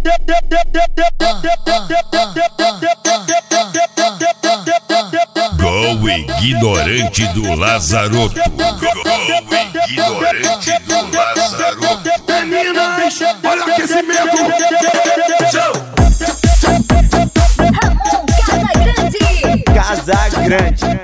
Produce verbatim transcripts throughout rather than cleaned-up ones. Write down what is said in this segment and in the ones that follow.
Gol ignorante do Lazaroto. Gol ignorante do Lazaroto. Meninas, olha o aquecimento. Ramon Casa Grande. Casa Grande.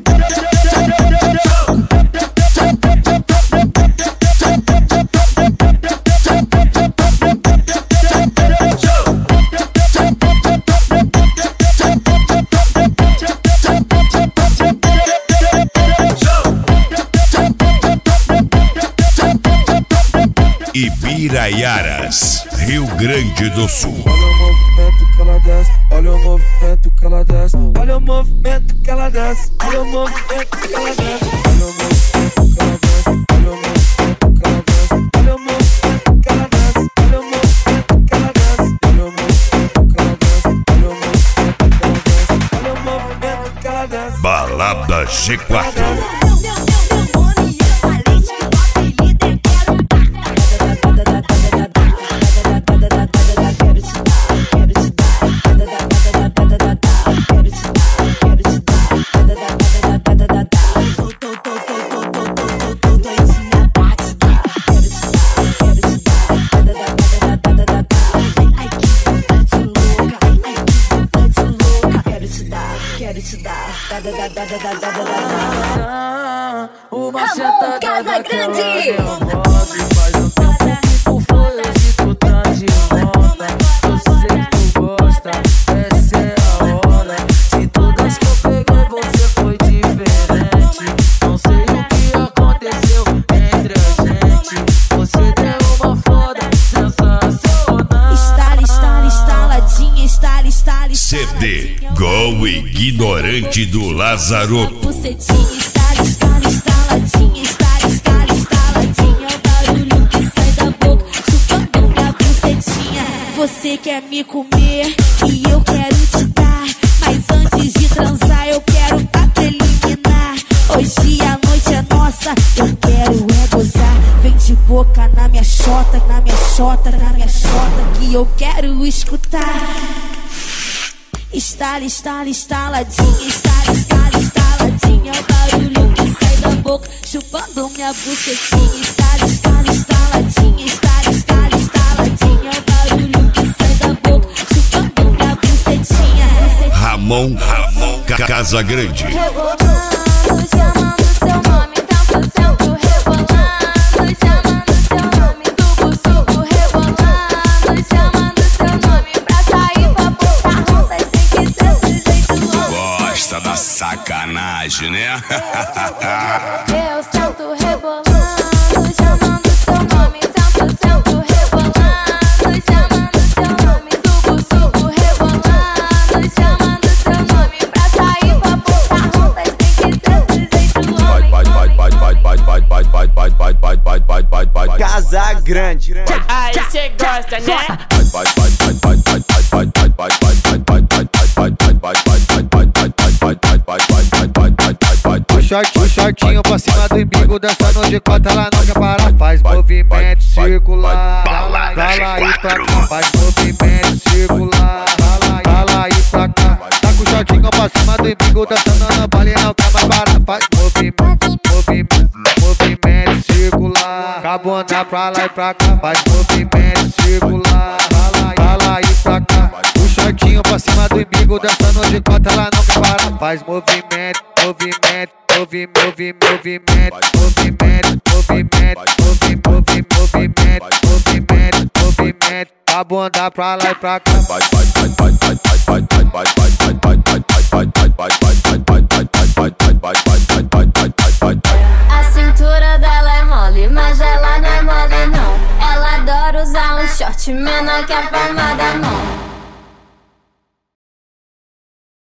Ibiraiaras, Rio Grande do Sul. Olha o movimento que ela desce, olha o movimento que ela desce, olha o movimento que ela desce, olha o movimento que ela desce, olha o movimento que ela desce, olha o movimento que ela desce, olha o movimento que ela desce, olha o movimento que ela desce, olha o movimento que ela desce. Balada G quatro. Uma Ramon Casa Grande. Faz um tempo que tu foi, hoje tu tá de volta. Eu sei que tu gosta, essa é a hora. De todas que eu peguei você foi diferente. Não sei o que aconteceu entre a gente. Você deu uma foda sensacional. Estala, estala, estaladinha, estala, estala, C D Gol ignorante do Lazaroto. bucetinha, estala, estala, estaladinha, estala, estala, estaladinha. É o barulho que sai da boca, chupando minha bucetinha. Você quer me comer e eu quero te dar, mas antes de transar eu quero a preliminar. Hoje a noite é nossa, eu quero é gozar. Vem de boca na minha xota, na minha xota, na minha xota, que eu quero escutar. Estala, estala, estaladinha, estala, estala, estaladinha. É o barulho que sai da boca, chupando minha bucetinha. Estala, estala, estaladinha, estala, estala, estaladinha. É o barulho que sai da boca, chupando minha bucetinha. Ramon, Ramon Casa Grande. Rebolando, chamando seu nome, tanto sento rebolando, chamando seu nome, tubo suco rebolando, chamando seu nome pra sair pra botar rondas, tem que ser do jeito louco. Gosta da sacanagem, né? Eu sento rebolando, chamando seu nome, tanto sento rebolando, chamando seu nome, tubo suco rebolando, chamando seu nome pra sair pra botar rondas, tem que ser do jeito louco. Casa Grande. Aí cê gosta, né? O shortinho pra cima do embigo, dançando de quatro, ela não quer parar. Faz movimento circular, pra lá e pra cá. Faz movimento circular, pra lá e pra cá. Tá com o shortinho pra cima do embigo, dançando na bola e não quer mais parar. Faz movimento, movimento, movimento circular, cabona pra lá e pra cá. Faz movimento circular, pra lá e pra cá. O shortinho pra cima do embigo, dançando de quatro, ela não quer parar. Faz movimento, movimento, movimento, movimento, movimento, movimento, movimento, movimento, movimento, movimento, a bunda pra lá e pra cá. A cintura dela é mole, mas ela não é mole não. Ela adora usar um short menor que a palma da mão.